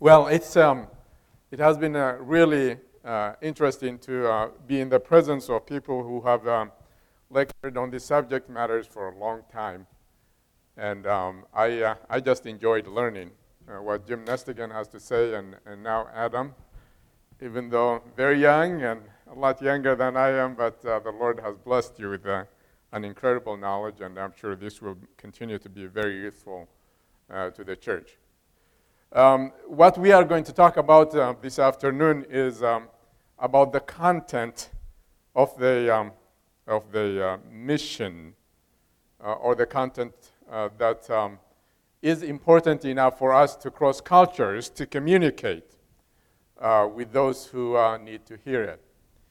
Well, it has been really interesting to be in the presence of people who have lectured on these subject matters for a long time. And I just enjoyed learning what Jim Nestigan has to say, and now Adam, even though very young and a lot younger than I am, but the Lord has blessed you with an incredible knowledge, and I'm sure this will continue to be very useful to the church. What we are going to talk about this afternoon is about the content of the mission, or the content that is important enough for us to cross cultures to communicate with those who need to hear it.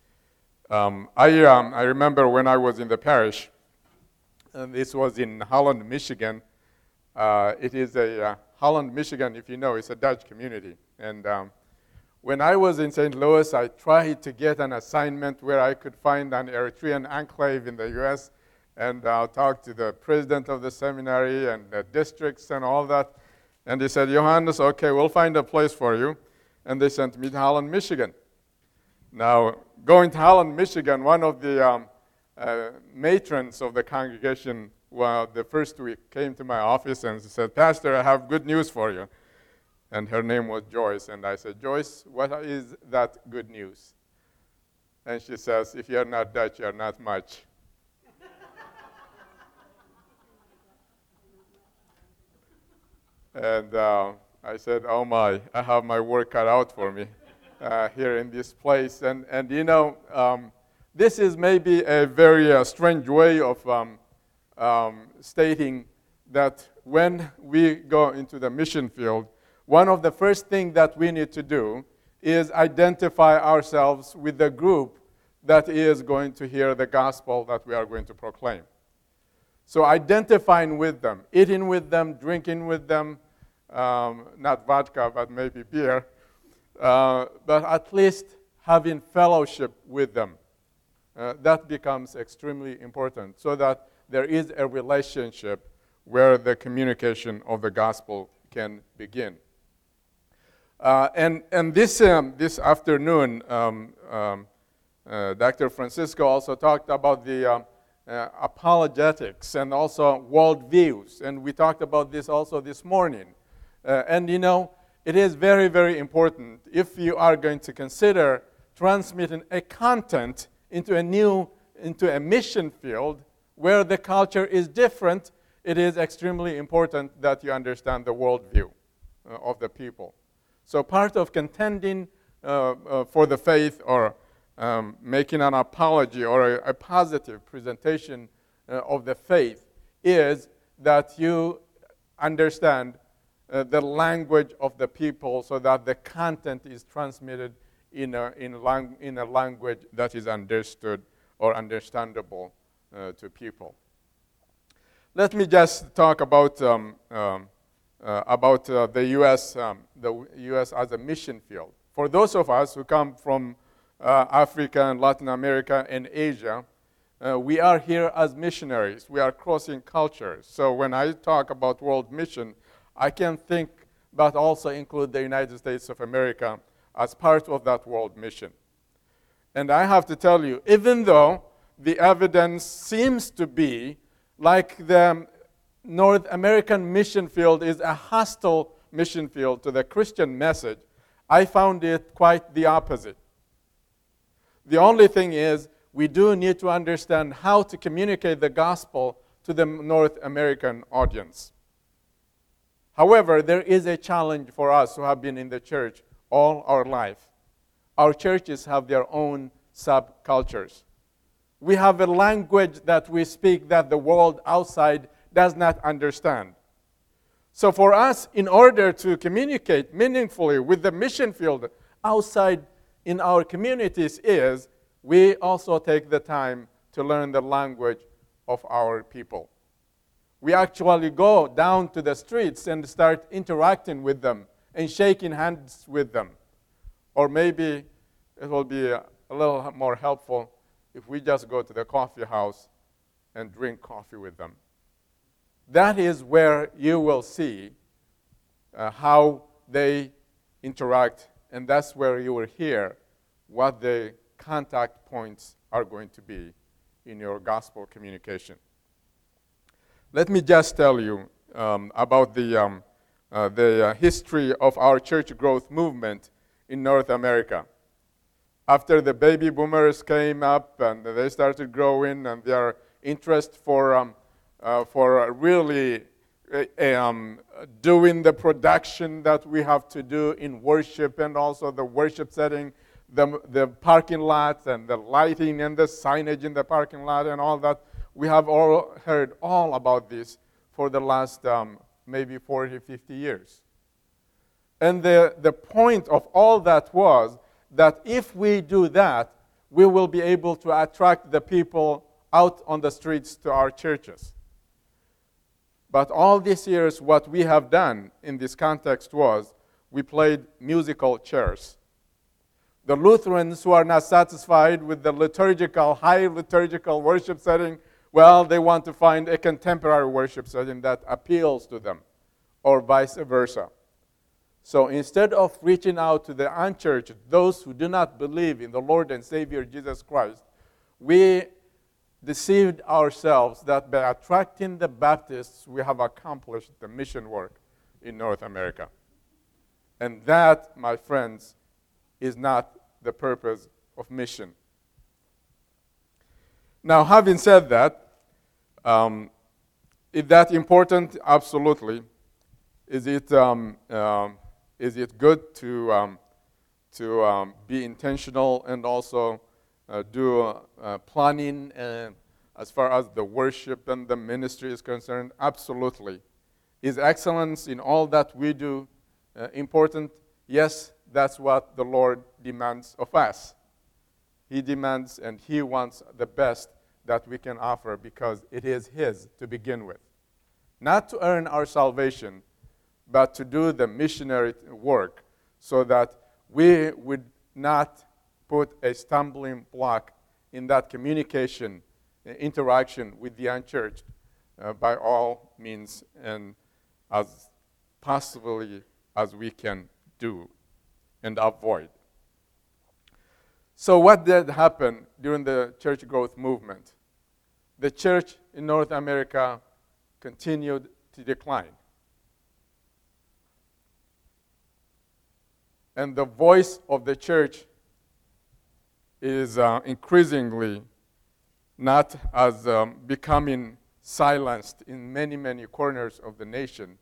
I remember when I was in the parish, and this was in Holland, Michigan. It is Holland, Michigan, if you know, it's a Dutch community. And when I was in St. Louis, I tried to get an assignment where I could find an Eritrean enclave in the U.S. and talk to the president of the seminary and the districts and all that. And they said, Johannes, okay, we'll find a place for you. And they sent me to Holland, Michigan. Now, going to Holland, Michigan, one of the matrons of the congregation, the first week, came to my office and said, Pastor, I have good news for you. And her name was Joyce. And I said, Joyce, what is that good news? And she says, if you're not Dutch, you're not much. And I said, oh my, I have my work cut out for me here in this place. And you know, this is maybe a very strange way of stating that when we go into the mission field, one of the first things that we need to do is identify ourselves with the group that is going to hear the gospel that we are going to proclaim. So identifying with them, eating with them, drinking with them, not vodka, but maybe beer, but at least having fellowship with them. That becomes extremely important so that there is a relationship where the communication of the gospel can begin. And this afternoon, Dr. Francisco also talked about the apologetics and also worldviews. And we talked about this also this morning. And you know, it is very, very important if you are going to consider transmitting a content into a mission field where the culture is different. It is extremely important that you understand the worldview of the people. So part of contending for the faith, or making an apology or a positive presentation of the faith, is that you understand the language of the people so that the content is transmitted in a language that is understood or understandable to people. Let me just talk about the U.S. The U.S. as a mission field. For those of us who come from Africa and Latin America and Asia, we are here as missionaries. We are crossing cultures. So when I talk about world mission, I can think but also include the United States of America as part of that world mission. And I have to tell you, even though the evidence seems to be like the North American mission field is a hostile mission field to the Christian message, I found it quite the opposite. The only thing is, we do need to understand how to communicate the gospel to the North American audience. However, there is a challenge for us who have been in the church all our life. Our churches have their own subcultures. We have a language that we speak that the world outside does not understand. So for us, in order to communicate meaningfully with the mission field outside in our communities, is we also take the time to learn the language of our people. We actually go down to the streets and start interacting with them and shaking hands with them. Or maybe it will be a little more helpful if we just go to the coffee house and drink coffee with them. That is where you will see how they interact, and that's where you will hear what the contact points are going to be in your gospel communication. Let me just tell you about the history of our church growth movement in North America. After the baby boomers came up and they started growing, and their interest for really doing the production that we have to do in worship, and also the worship setting, the parking lot and the lighting and the signage in the parking lot and all that. We have all heard all about this for the last maybe 40, 50 years. And the point of all that was that if we do that, we will be able to attract the people out on the streets to our churches. But all these years, what we have done in this context was we played musical chairs. The Lutherans who are not satisfied with the high liturgical worship setting, well, they want to find a contemporary worship setting that appeals to them, or vice versa. So instead of reaching out to the unchurched, those who do not believe in the Lord and Savior Jesus Christ, we deceived ourselves that by attracting the Baptists, we have accomplished the mission work in North America. And that, my friends, is not the purpose of mission. Now, having said that, is that important? Absolutely. Is it good to be intentional and also do planning as far as the worship and the ministry is concerned? Absolutely. Is excellence in all that we do important? Yes, that's what the Lord demands of us. He demands and He wants the best that we can offer because it is His to begin with. Not to earn our salvation, but to do the missionary work so that we would not put a stumbling block in that communication, interaction with the unchurched by all means and as possibly as we can do and avoid. So what did happen during the church growth movement? The church in North America continued to decline. And the voice of the church is increasingly not as becoming silenced in many, many corners of the nation.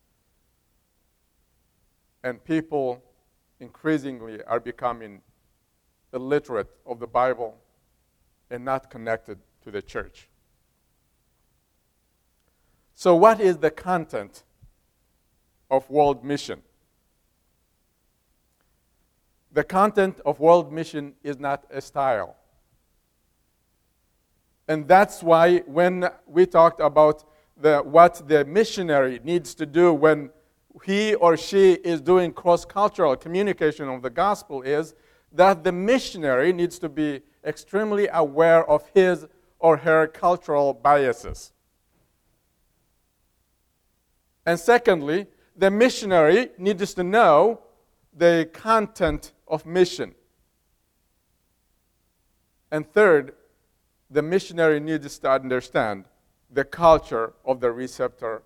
And people increasingly are becoming illiterate of the Bible and not connected to the church. So what is the content of world mission? The content of world mission is not a style. And that's why when we talked about what the missionary needs to do when he or she is doing cross-cultural communication of the gospel is that the missionary needs to be extremely aware of his or her cultural biases. And secondly, the missionary needs to know the content of mission. And third, the missionary needs to understand the culture of the receptor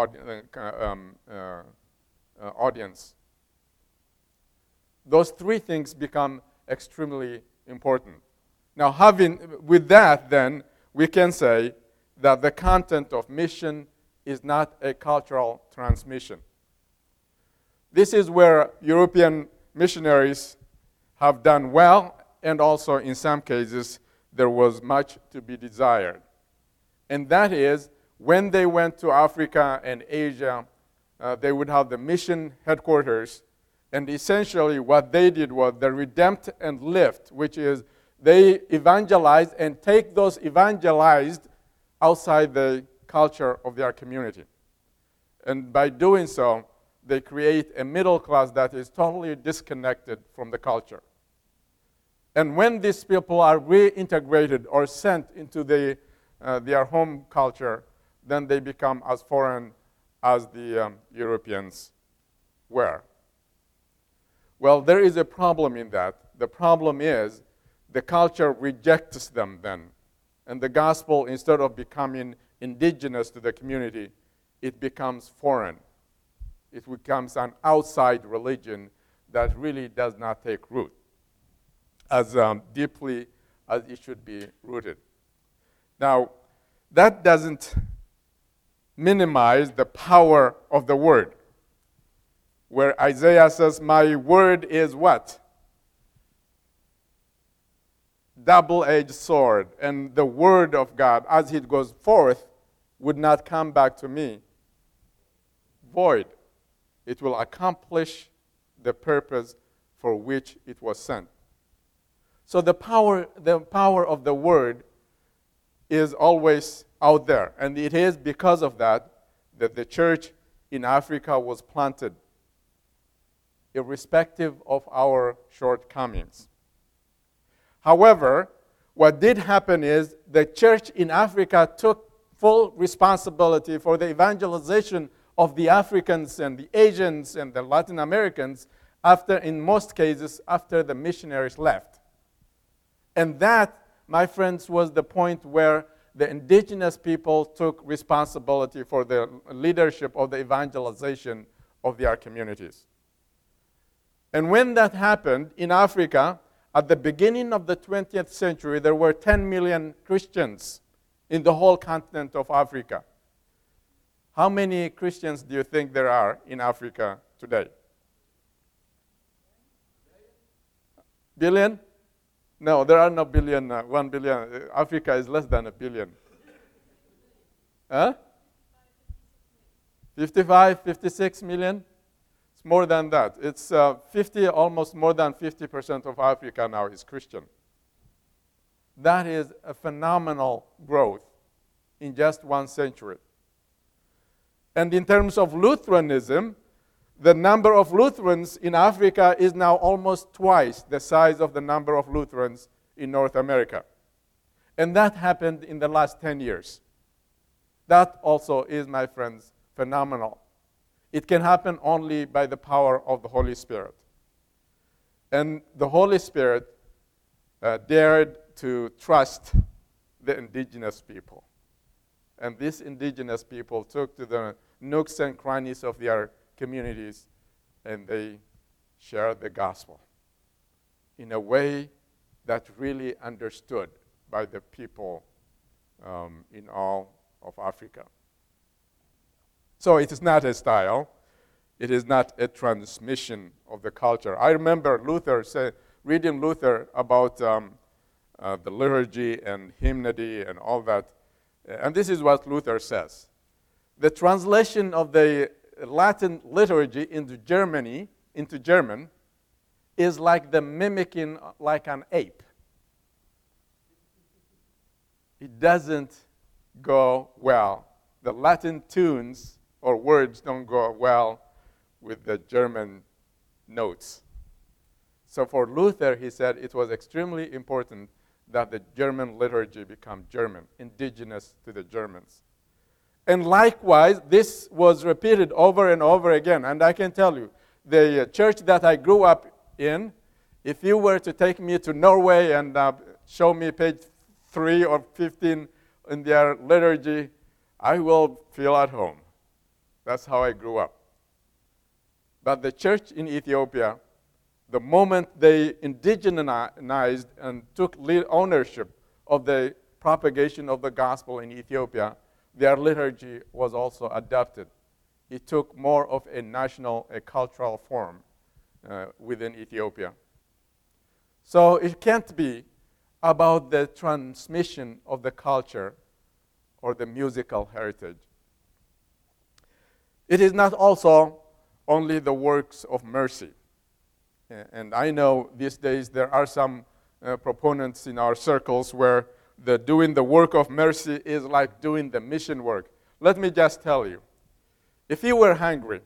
audience. Those three things become extremely important. Now, with that, then, we can say that the content of mission is not a cultural transmission. This is where European missionaries have done well, and also in some cases, there was much to be desired. And that is, when they went to Africa and Asia, they would have the mission headquarters, and essentially what they did was the redempt and lift, which is they evangelize and take those evangelized outside the culture of their community. And by doing so, they create a middle class that is totally disconnected from the culture. And when these people are reintegrated or sent into their home culture, then they become as foreign as the Europeans were. Well, there is a problem in that. The problem is the culture rejects them then. And the gospel, instead of becoming indigenous to the community, it becomes foreign. It becomes an outside religion that really does not take root as deeply as it should be rooted. Now, that doesn't minimize the power of the word, where Isaiah says, my word is what? Double-edged sword. And the word of God, as it goes forth, would not come back to me void. It will accomplish the purpose for which it was sent. So the power of the word is always out there. And it is because of that the church in Africa was planted, irrespective of our shortcomings. However, what did happen is the church in Africa took full responsibility for the evangelization of the Africans and the Asians and the Latin Americans in most cases, after the missionaries left. And that, my friends, was the point where the indigenous people took responsibility for the leadership of the evangelization of their communities. And when that happened in Africa, at the beginning of the 20th century, there were 10 million Christians in the whole continent of Africa. How many Christians do you think there are in Africa today? Billion? No, there are no billion, 1 billion. Africa is less than a billion. Huh? 55, 56 million? It's more than that. It's almost more than 50% of Africa now is Christian. That is a phenomenal growth in just 1 century. And in terms of Lutheranism, the number of Lutherans in Africa is now almost twice the size of the number of Lutherans in North America. And that happened in the last 10 years. That also is, my friends, phenomenal. It can happen only by the power of the Holy Spirit. And the Holy Spirit dared to trust the indigenous people. And these indigenous people took to the nooks and crannies of their communities, and they shared the gospel in a way that really understood by the people in all of Africa. So it is not a style. It is not a transmission of the culture. I remember reading Luther about the liturgy and hymnody and all that. And this is what Luther says. The translation of the Latin liturgy into German is like the mimicking like an ape. It doesn't go well. The Latin tunes or words don't go well with the German notes. So for Luther, he said it was extremely important that the German liturgy become German, indigenous to the Germans. And likewise, this was repeated over and over again. And I can tell you, the church that I grew up in, if you were to take me to Norway and show me page 3 or 15 in their liturgy, I will feel at home. That's how I grew up. But the church in Ethiopia, the moment they indigenized and took ownership of the propagation of the gospel in Ethiopia, their liturgy was also adopted. It took more of a national, a cultural form within Ethiopia. So it can't be about the transmission of the culture or the musical heritage. It is not also only the works of mercy. And I know these days there are some proponents in our circles where doing the work of mercy is like doing the mission work. Let me just tell you, if you were hungry,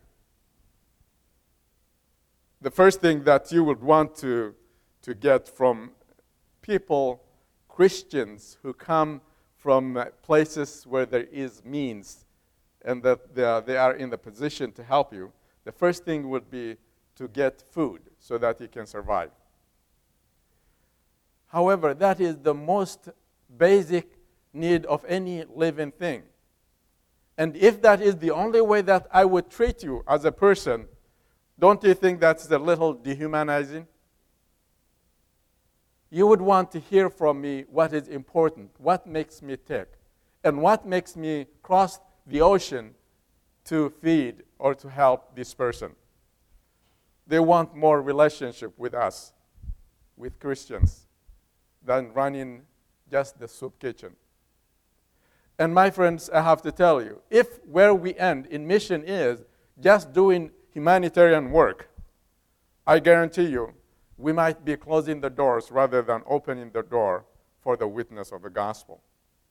the first thing that you would want to get from people, Christians who come from places where there is means and that they are in the position to help you, the first thing would be to get food. so that he can survive. However, that is the most basic need of any living thing. And if that is the only way that I would treat you as a person, don't you think that's a little dehumanizing? You would want to hear from me what is important, what makes me tick, and what makes me cross the ocean to feed or to help this person. They want more relationship with us, with Christians, than running just the soup kitchen. And my friends, I have to tell you, if where we end in mission is just doing humanitarian work, I guarantee you, we might be closing the doors rather than opening the door for the witness of the gospel.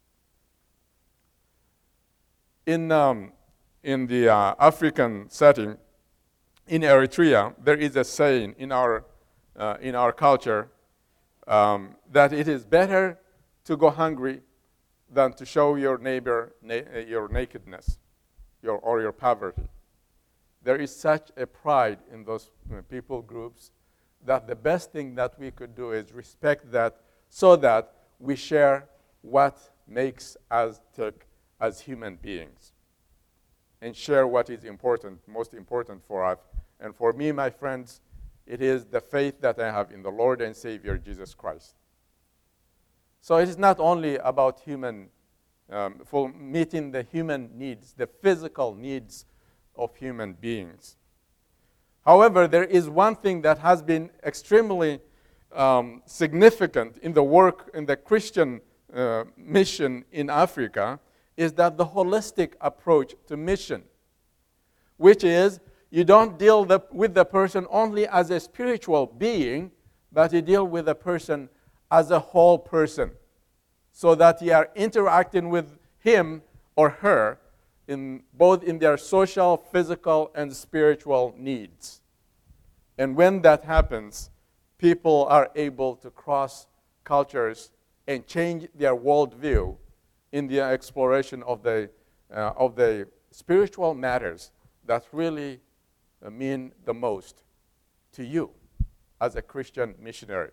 In the African setting, in Eritrea, there is a saying in our culture that it is better to go hungry than to show your neighbor your nakedness or your poverty. There is such a pride in those people groups that the best thing that we could do is respect that so that we share what makes us tick as human beings and share what is important, most important for us. And for me, my friends, it is the faith that I have in the Lord and Savior, Jesus Christ. So it is not only about for meeting the human needs, the physical needs of human beings. However, there is one thing that has been extremely significant in the work, in the Christian mission in Africa, is that the holistic approach to mission, which is you don't deal with the person only as a spiritual being, but you deal with the person as a whole person, so that you are interacting with him or her both in their social, physical, and spiritual needs. And when that happens, people are able to cross cultures and change their worldview in the exploration of the spiritual matters that really mean the most to you as a Christian missionary.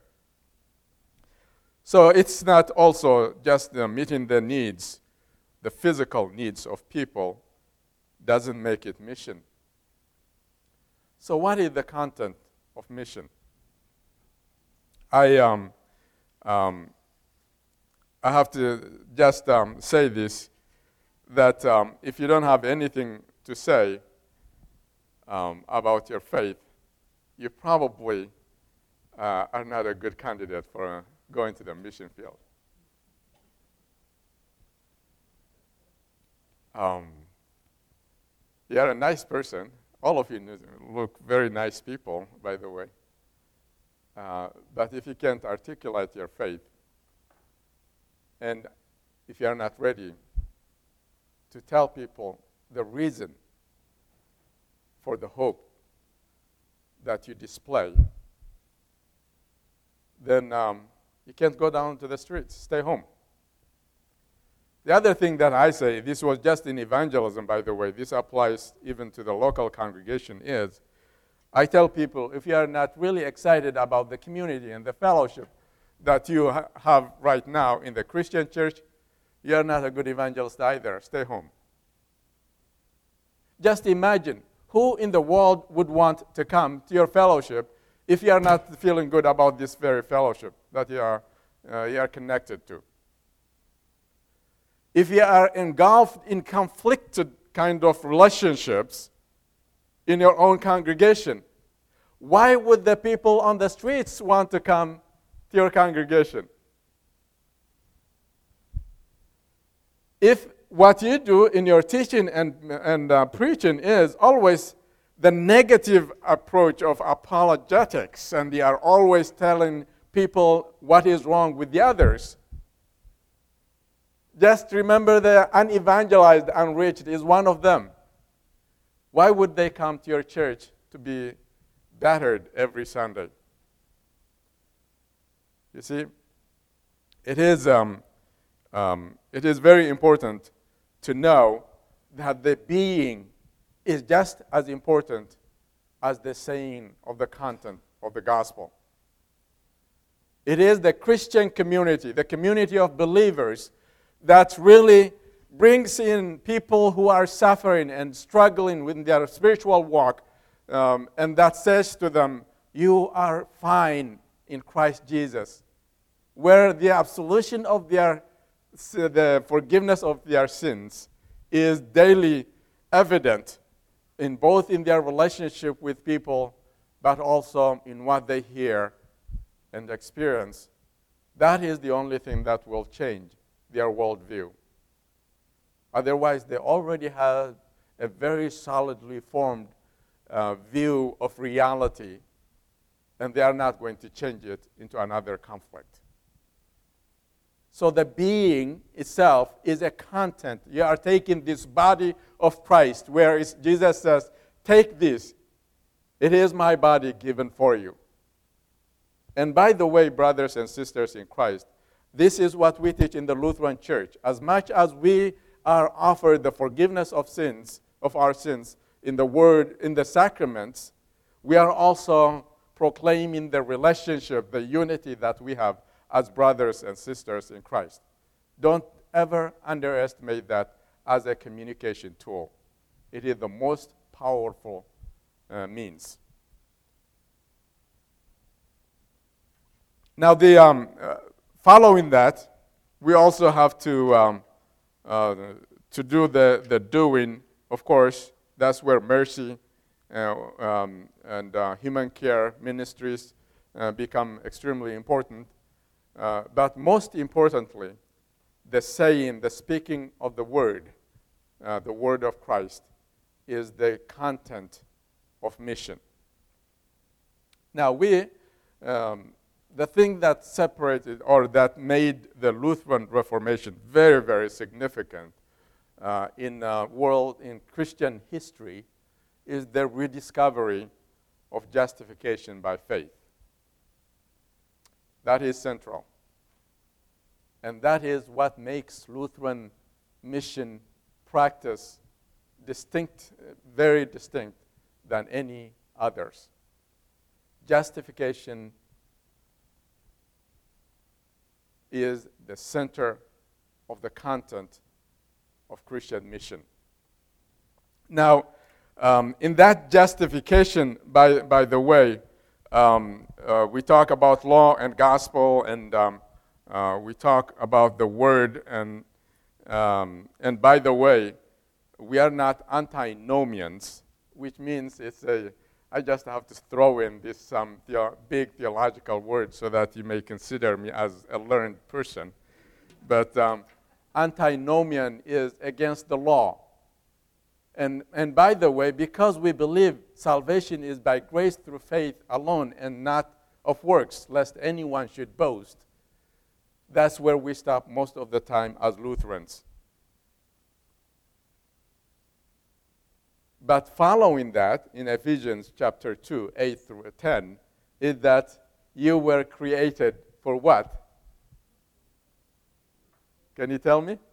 So it's not also just meeting the needs, the physical needs of people doesn't make it mission. So what is the content of mission? I have to just say this, that if you don't have anything to say about your faith, you probably are not a good candidate for going to the mission field. You are a nice person. All of you look very nice people, by the way. But if you can't articulate your faith, and if you are not ready to tell people the reason for the hope that you display, then you can't go down to the streets. Stay home. The other thing that I say, this was just in evangelism, by the way, this applies even to the local congregation, is I tell people, if you are not really excited about the community and the fellowship that you have right now in the Christian church, you are not a good evangelist either. Stay home. Just imagine who in the world would want to come to your fellowship if you are not feeling good about this very fellowship that you are connected to. If you are engulfed in conflicted kind of relationships in your own congregation, why would the people on the streets want to come to your congregation? If what you do in your teaching and preaching is always the negative approach of apologetics, and they are always telling people what is wrong with the others, just remember the unevangelized, unreached is one of them. Why would they come to your church to be battered every Sunday? You see, it is very important to know that the being is just as important as the saying of the content of the gospel. It is the Christian community, the community of believers, that really brings in people who are suffering and struggling with their spiritual walk, and that says to them, you are fine in Christ Jesus, where the absolution of the forgiveness of their sins is daily evident in both in their relationship with people, but also in what they hear and experience. That is the only thing that will change their worldview. Otherwise, they already have a very solidly formed view of reality, and they are not going to change it into another conflict. So the being itself is a content. You are taking this body of Christ, where Jesus says, take this. It is my body given for you. And by the way, brothers and sisters in Christ, this is what we teach in the Lutheran Church. As much as we are offered the forgiveness of sins, of our sins, in the Word, in the sacraments, we are also proclaiming the relationship, the unity that we have as brothers and sisters in Christ. Don't ever underestimate that as a communication tool. It is the most powerful means. Now, following that, we also have to do the doing. Of course, that's where mercy and human care ministries become extremely important. But most importantly, the saying, the speaking of the word of Christ, is the content of mission. Now, the thing that separated or that made the Lutheran Reformation very, very significant in Christian history is the rediscovery of justification by faith. That is central. And that is what makes Lutheran mission practice distinct, very distinct than any others. Justification is the center of the content of Christian mission. Now, in that justification, by the way, we talk about law and gospel, and we talk about the word, and by the way, we are not antinomians, which means I just have to throw in this big theological word so that you may consider me as a learned person. But antinomian is against the law. And by the way, because we believe salvation is by grace through faith alone and not of works, lest anyone should boast, that's where we stop most of the time as Lutherans. But following that, in Ephesians chapter 2, 8 through 10, is that you were created for what? Can you tell me?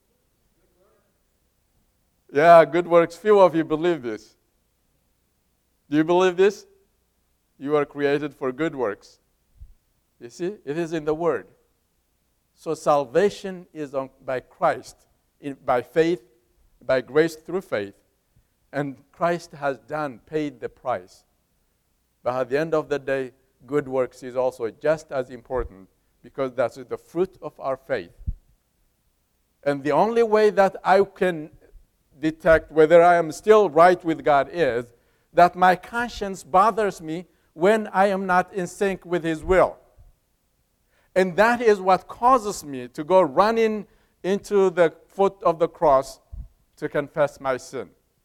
Yeah, good works. Few of you believe this. Do you believe this? You are created for good works. You see, it is in the Word. So salvation is by Christ, by faith, by grace through faith. And Christ has paid the price. But at the end of the day, good works is also just as important, because that's the fruit of our faith. And the only way that I can detect whether I am still right with God is that my conscience bothers me when I am not in sync with His will. And that is what causes me to go running into the foot of the cross to confess my sin.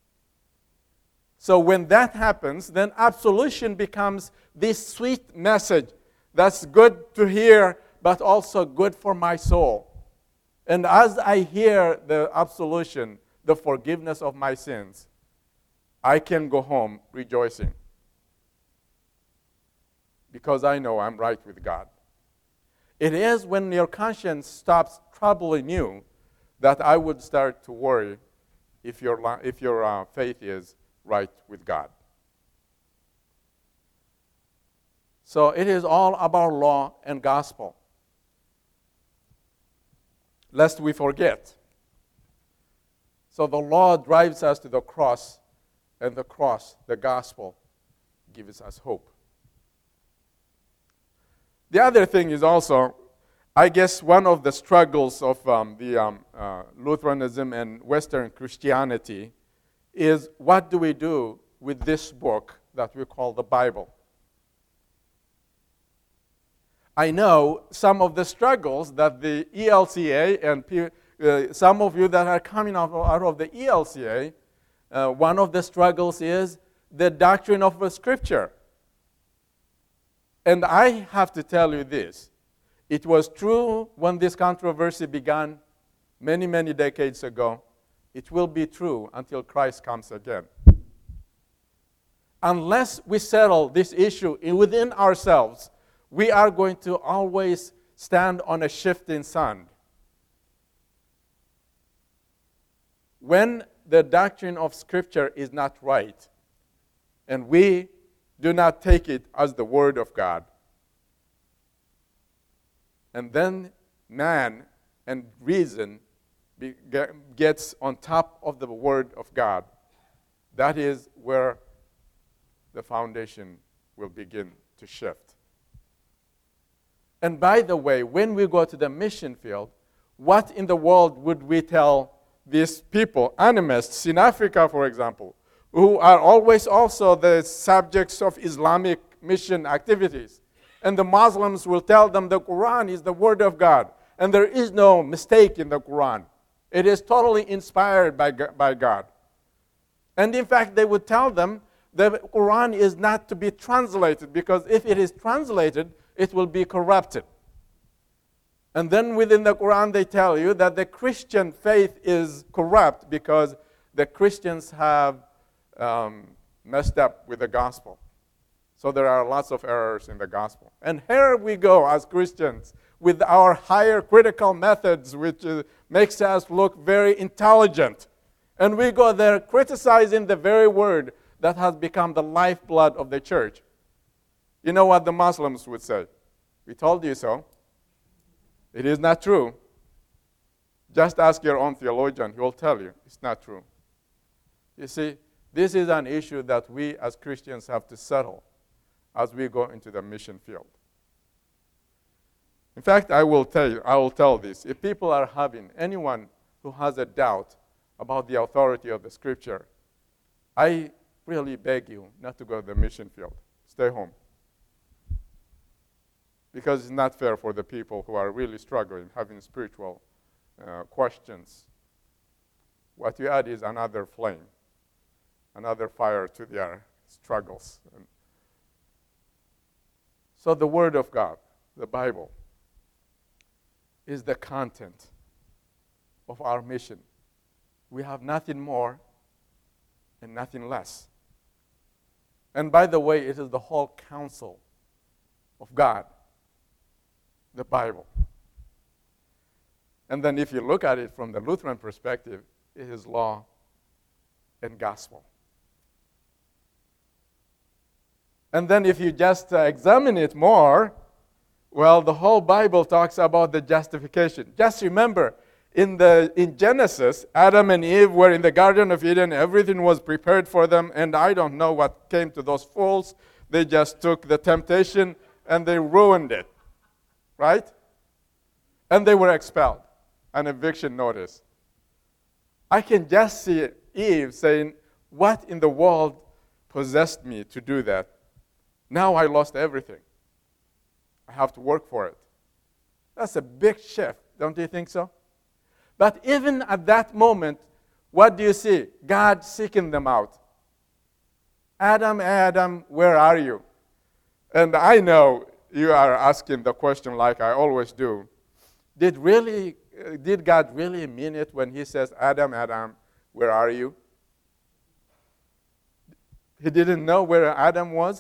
So when that happens, then absolution becomes this sweet message that's good to hear, but also good for my soul. And as I hear the absolution, the forgiveness of my sins, I can go home rejoicing, because I know I'm right with God. It is when your conscience stops troubling you that I would start to worry if your faith is right with God. So it is all about law and gospel. Lest we forget. So the law drives us to the cross, and the cross, the gospel, gives us hope. The other thing is also, I guess one of the struggles of Lutheranism and Western Christianity is, what do we do with this book that we call the Bible? I know some of the struggles that the ELCA and some of you that are coming out of the ELCA, one of the struggles is the doctrine of the Scripture. And I have to tell you this. It was true when this controversy began many, many decades ago. It will be true until Christ comes again. Unless we settle this issue within ourselves, we are going to always stand on a shifting sand. When the doctrine of Scripture is not right, and we do not take it as the Word of God, and then man and reason gets on top of the Word of God, that is where the foundation will begin to shift. And by the way, when we go to the mission field, what in the world would we tell these people, animists in Africa, for example, who are always also the subjects of Islamic mission activities? And the Muslims will tell them the Quran is the Word of God, and there is no mistake in the Quran. It is totally inspired by God. And in fact, they would tell them the Quran is not to be translated, because if it is translated, it will be corrupted. And then within the Quran, they tell you that the Christian faith is corrupt because the Christians have messed up with the gospel. So there are lots of errors in the gospel. And here we go as Christians with our higher critical methods, which makes us look very intelligent. And we go there criticizing the very word that has become the lifeblood of the church. You know what the Muslims would say? We told you so. It is not true. Just ask your own theologian. He will tell you it's not true. You see, this is an issue that we as Christians have to settle as we go into the mission field. In fact, I will tell this. If people are having, anyone who has a doubt about the authority of the Scripture, I really beg you not to go to the mission field. Stay home. Because it's not fair for the people who are really struggling, having spiritual questions. What you add is another flame, another fire to their struggles. So the Word of God, the Bible, is the content of our mission. We have nothing more and nothing less. And by the way, it is the whole counsel of God, the Bible. And then if you look at it from the Lutheran perspective, it is law and gospel. And then if you just examine it more, well, the whole Bible talks about the justification. Just remember, in Genesis, Adam and Eve were in the Garden of Eden. Everything was prepared for them, and I don't know what came to those fools. They just took the temptation and they ruined it, right? And they were expelled, an eviction notice. I can just see Eve saying, what in the world possessed me to do that? Now I lost everything. I have to work for it. That's a big shift, don't you think so? But even at that moment, what do you see? God seeking them out. Adam, Adam, where are you? And I know you are asking the question like I always do. Did God really mean it when he says, Adam, Adam, where are you? He didn't know where Adam was?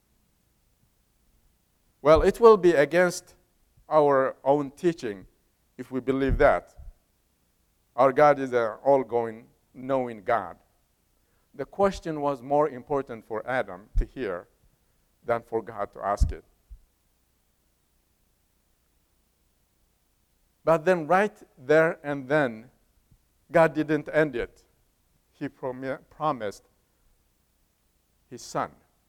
Well, it will be against our own teaching if we believe that. Our God is an all-going, knowing God. The question was more important for Adam to hear than for God to ask it. But then right there and then, God didn't end it. He promised his son.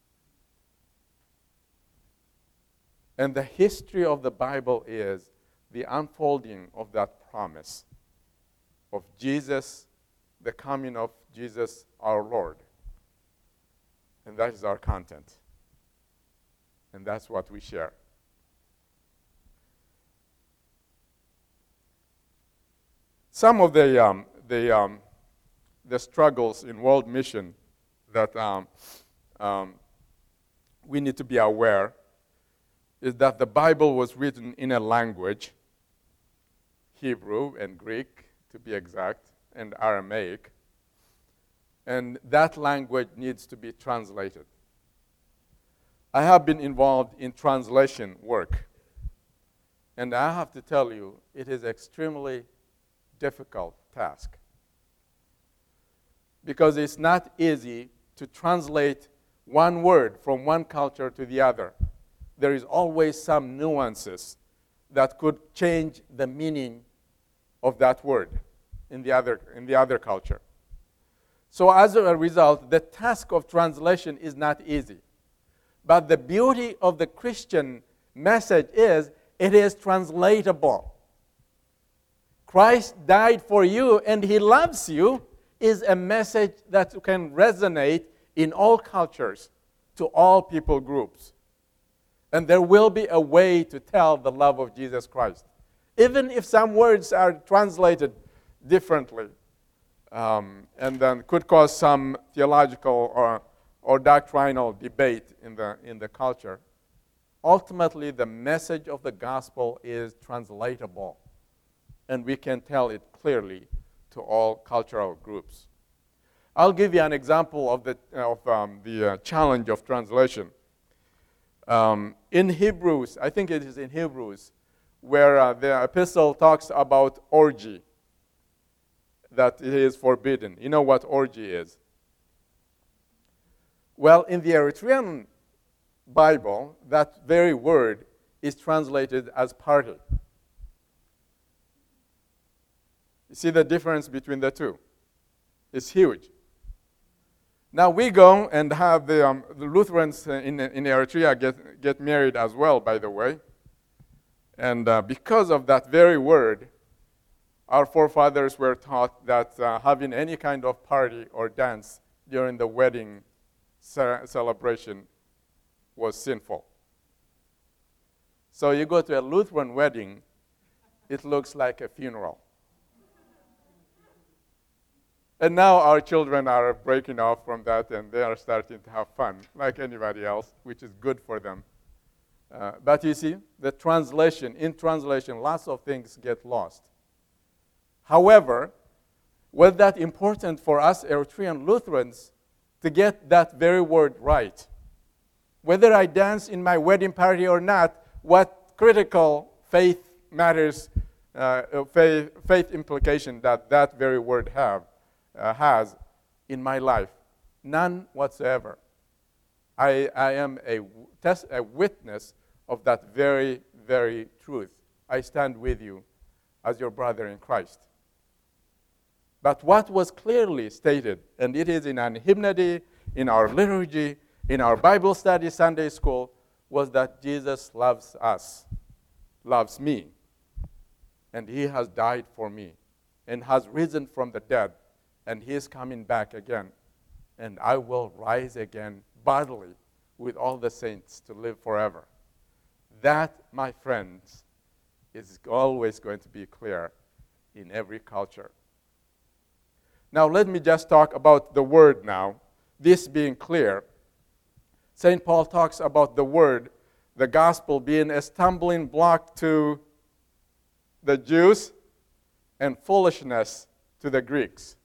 And the history of the Bible is the unfolding of that promise of Jesus, the coming of Jesus our Lord. And that is our content. And that's what we share. Some of the struggles in world mission that we need to be aware is that the Bible was written in a language, Hebrew and Greek to be exact, and Aramaic, and that language needs to be translated. I have been involved in translation work, and I have to tell you, it is extremely difficult task because it's not easy to translate one word from one culture to the other. There is always some nuances that could change the meaning of that word in the other culture. So as a result, the task of translation is not easy. But the beauty of the Christian message is it is translatable. Christ died for you and he loves you is a message that can resonate in all cultures, to all people groups. And there will be a way to tell the love of Jesus Christ. Even if some words are translated differently, and then could cause some theological or doctrinal debate in the culture, ultimately the message of the gospel is translatable. And we can tell it clearly to all cultural groups. I'll give you an example of the challenge of translation. In Hebrews, I think it is in Hebrews, where the epistle talks about orgy, that it is forbidden. You know what orgy is? Well, in the Eritrean Bible, that very word is translated as party. You see the difference between the two? It's huge. Now we go and have the Lutherans in Eritrea get married as well, by the way. And because of that very word, our forefathers were taught that having any kind of party or dance during the wedding celebration was sinful. So you go to a Lutheran wedding, it looks like a funeral. And now our children are breaking off from that, and they are starting to have fun, like anybody else, which is good for them. But you see, in translation, lots of things get lost. However, was that important for us Eritrean Lutherans to get that very word right? Whether I dance in my wedding party or not, what critical faith matters, faith implication that very word has in my life? None whatsoever. I am a witness of that very, very truth. I stand with you as your brother in Christ. But what was clearly stated, and it is in our hymnody, in our liturgy, in our Bible study Sunday school, was that Jesus loves us, loves me, and he has died for me, and has risen from the dead, and he is coming back again, and I will rise again bodily with all the saints to live forever. That, my friends, is always going to be clear in every culture. Now, let me just talk about the word now. This being clear, St. Paul talks about the word, the gospel, being a stumbling block to the Jews and foolishness to the Greeks.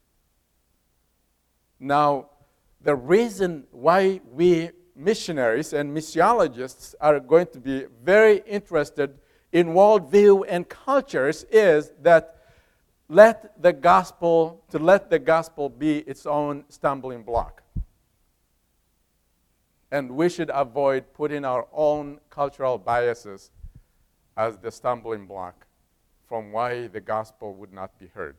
Now, the reason why we missionaries and missiologists are going to be very interested in worldview and cultures is that let the gospel be its own stumbling block. And we should avoid putting our own cultural biases as the stumbling block from why the gospel would not be heard.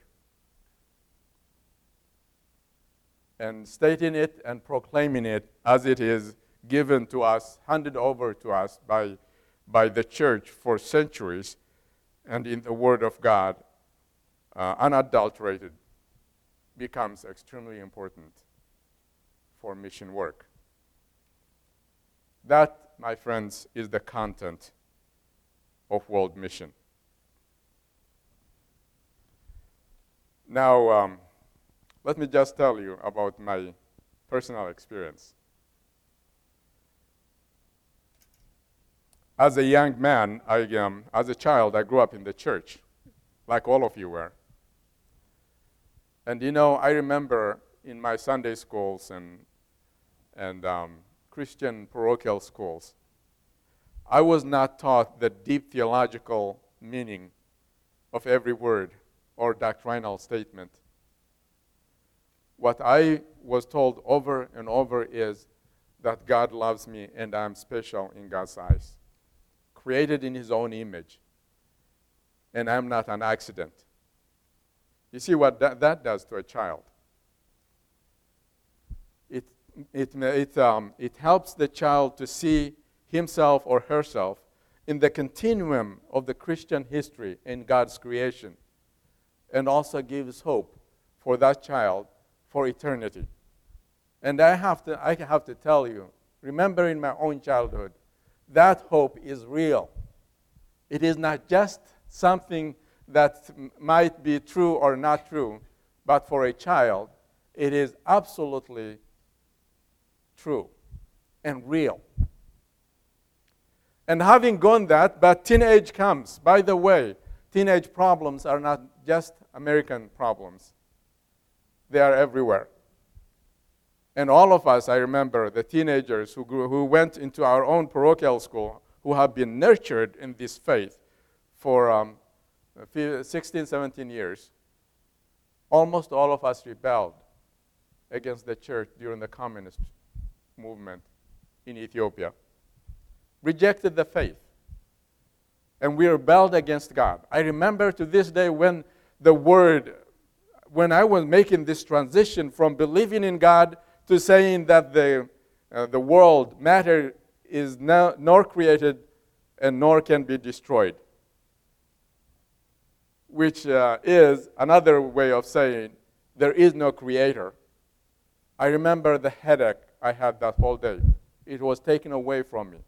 And stating it and proclaiming it as it is given to us, handed over to us by the church for centuries, and in the Word of God, unadulterated, becomes extremely important for mission work. That, my friends, is the content of world mission. Now, let me just tell you about my personal experience. As a young man, as a child, I grew up in the church, like all of you were. And I remember in my Sunday schools and Christian parochial schools, I was not taught the deep theological meaning of every word or doctrinal statement. What I was told over and over is that God loves me and I'm special in God's eyes, created in His own image, and I'm not an accident. You see what that does to a child? It helps the child to see himself or herself in the continuum of the Christian history in God's creation, and also gives hope for that child for eternity. And I have to tell you, remembering my own childhood, that hope is real. It is not just something that might be true or not true, but for a child, it is absolutely true and real. And having gone that, but teenage comes. By the way, teenage problems are not just American problems. They are everywhere. And all of us, I remember, the teenagers who went into our own parochial school, who have been nurtured in this faith for 16, 17 years, almost all of us rebelled against the church during the communist movement in Ethiopia. Rejected the faith. And we rebelled against God. I remember to this day when I was making this transition from believing in God to saying that the world, matter, is nor created and nor can be destroyed, which is another way of saying there is no creator. I remember the headache I had that whole day. It was taken away from me.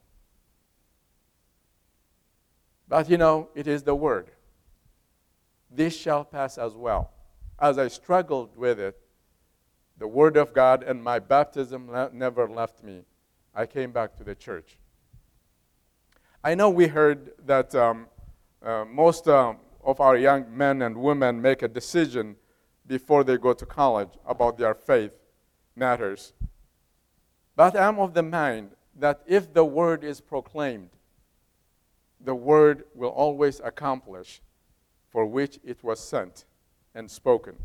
But it is the Word. This shall pass as well. As I struggled with it, the Word of God and my baptism never left me. I came back to the church. I know we heard that most of our young men and women make a decision before they go to college about their faith matters. But I'm of the mind that if the Word is proclaimed, the Word will always accomplish for which it was sent and spoken.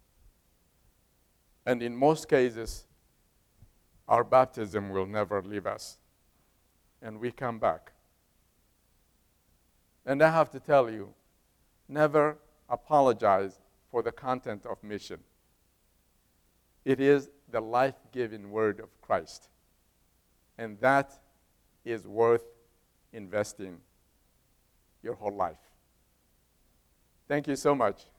And in most cases, our baptism will never leave us. And we come back. And I have to tell you, never apologize for the content of mission. It is the life-giving Word of Christ. And that is worth investing your whole life. Thank you so much.